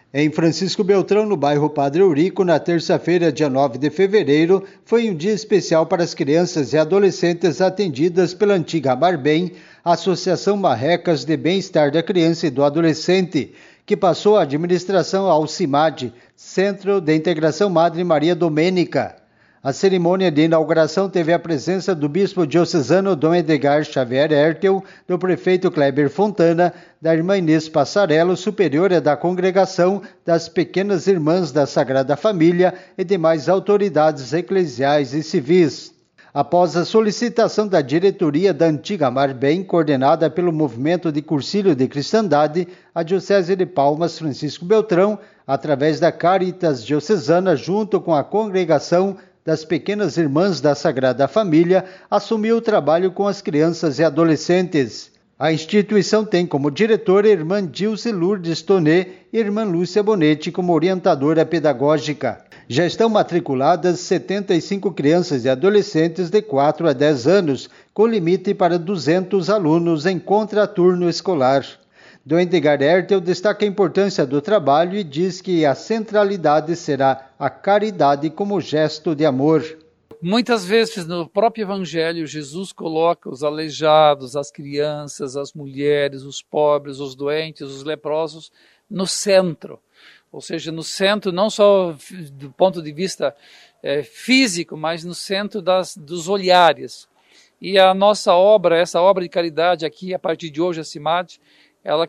Em Francisco Beltrão, no bairro Padre Eurico, na terça-feira, dia 9 de fevereiro, foi um dia especial para as crianças e adolescentes atendidas pela antiga Marbem, Associação Marrecas de Bem-Estar da Criança e do Adolescente, que passou a administração ao CIMAD, Centro de Integração Madre Maria Domênica. A cerimônia de inauguração teve a presença do bispo diocesano Dom Edgar Xavier Hertel, do prefeito Kleber Fontana, da irmã Inês Passarello, superiora da congregação das Pequenas Irmãs da Sagrada Família e demais autoridades eclesiais e civis. Após a solicitação da diretoria da antiga Marbem, coordenada pelo Movimento de Cursilho de Cristandade, a Diocese de Palmas Francisco Beltrão, através da Caritas Diocesana, junto com a congregação das Pequenas Irmãs da Sagrada Família, assumiu o trabalho com as crianças e adolescentes. A instituição tem como diretora a irmã Dilce Lourdes Tonet e a irmã Lúcia Bonetti como orientadora pedagógica. Já estão matriculadas 75 crianças e adolescentes de 4 a 10 anos, com limite para 200 alunos em contraturno escolar. Dom Edgar Hertel destaca a importância do trabalho e diz que a centralidade será a caridade como gesto de amor. Muitas vezes no próprio Evangelho, Jesus coloca os aleijados, as crianças, as mulheres, os pobres, os doentes, os leprosos no centro. Ou seja, no centro não só do ponto de vista físico, mas no centro dos olhares. E a nossa obra, essa obra de caridade aqui, a partir de hoje, a CIMAD, ela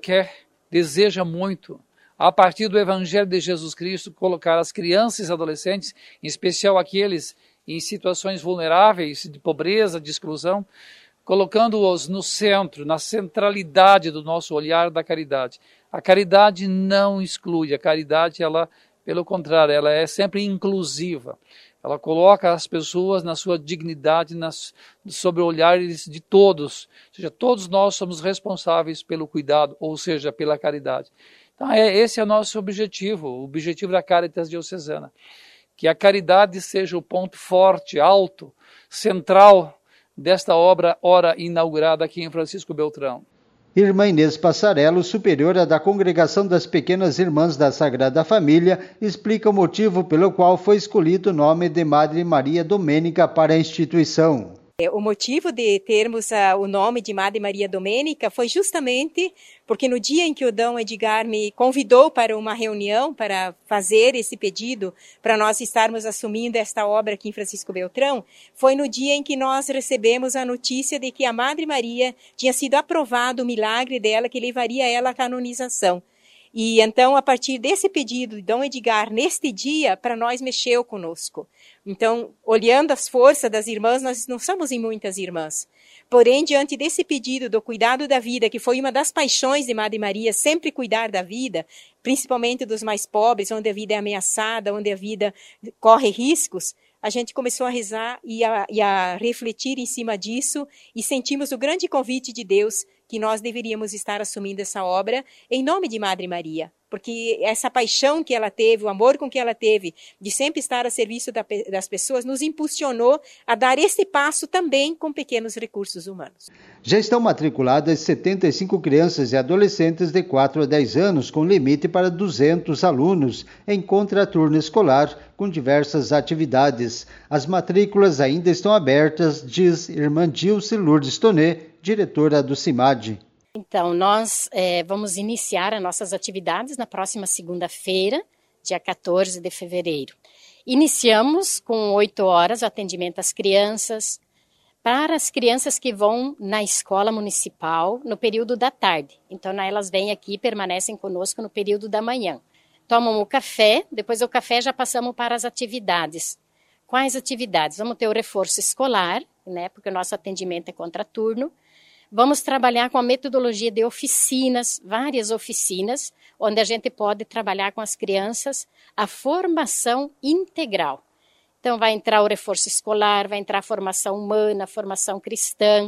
deseja muito, a partir do Evangelho de Jesus Cristo, colocar as crianças e adolescentes, em especial aqueles em situações vulneráveis, de pobreza, de exclusão, colocando-os no centro, na centralidade do nosso olhar da caridade. A caridade não exclui, a caridade, ela, pelo contrário, ela é sempre inclusiva. Ela coloca as pessoas na sua dignidade, sobre olhares de todos. Ou seja, todos nós somos responsáveis pelo cuidado, ou seja, pela caridade. Então, esse é o nosso objetivo, o objetivo da Caritas Diocesana. Que a caridade seja o ponto forte, alto, central desta obra, ora inaugurada aqui em Francisco Beltrão. Irmã Inês Passarello, superiora da Congregação das Pequenas Irmãs da Sagrada Família, explica o motivo pelo qual foi escolhido o nome de Madre Maria Domênica para a instituição. O motivo de termos o nome de Madre Maria Domênica foi justamente porque no dia em que o Dom Edgar me convidou para uma reunião para fazer esse pedido, para nós estarmos assumindo esta obra aqui em Francisco Beltrão, foi no dia em que nós recebemos a notícia de que a Madre Maria tinha sido aprovado o milagre dela que levaria ela à canonização. E então, a partir desse pedido de Dom Edgar, neste dia, para nós mexeu conosco. Então, olhando as forças das irmãs, nós não somos em muitas irmãs. Porém, diante desse pedido do cuidado da vida, que foi uma das paixões de Madre Maria, sempre cuidar da vida, principalmente dos mais pobres, onde a vida é ameaçada, onde a vida corre riscos, a gente começou a rezar e a refletir em cima disso e sentimos o grande convite de Deus que nós deveríamos estar assumindo essa obra em nome de Madre Maria. Porque essa paixão que ela teve, o amor com que ela teve de sempre estar a serviço das pessoas, nos impulsionou a dar esse passo também com pequenos recursos humanos. Já estão matriculadas 75 crianças e adolescentes de 4 a 10 anos, com limite para 200 alunos, em contraturno escolar, com diversas atividades. As matrículas ainda estão abertas, diz irmã Dilce Lourdes Tonet, diretora do CIMAD. Então, nós vamos iniciar as nossas atividades na próxima segunda-feira, dia 14 de fevereiro. Iniciamos com 8 horas o atendimento às crianças, para as crianças que vão na escola municipal no período da tarde. Então, elas vêm aqui e permanecem conosco no período da manhã. Tomam o café, depois do café já passamos para as atividades. Quais atividades? Vamos ter o reforço escolar, né, porque o nosso atendimento é contraturno. Vamos trabalhar com a metodologia de oficinas, várias oficinas, onde a gente pode trabalhar com as crianças a formação integral. Então, vai entrar o reforço escolar, vai entrar a formação humana, a formação cristã,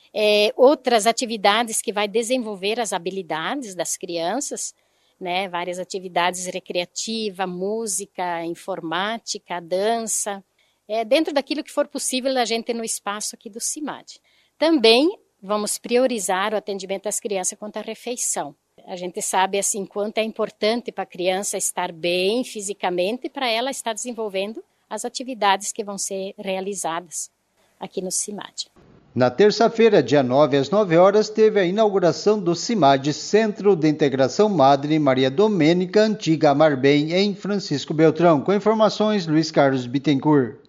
outras atividades que vai desenvolver as habilidades das crianças, né? Várias atividades recreativas, música, informática, dança, dentro daquilo que for possível a gente no espaço aqui do CIMAD. Também vamos priorizar o atendimento às crianças quanto à refeição. A gente sabe assim quanto é importante para a criança estar bem fisicamente para ela estar desenvolvendo as atividades que vão ser realizadas aqui no CIMAD. Na terça-feira, dia 9 às 9 horas, teve a inauguração do CIMAD, Centro de Integração Madre Maria Domênica, antiga Amarbem, em Francisco Beltrão. Com informações, Luiz Carlos Bittencourt.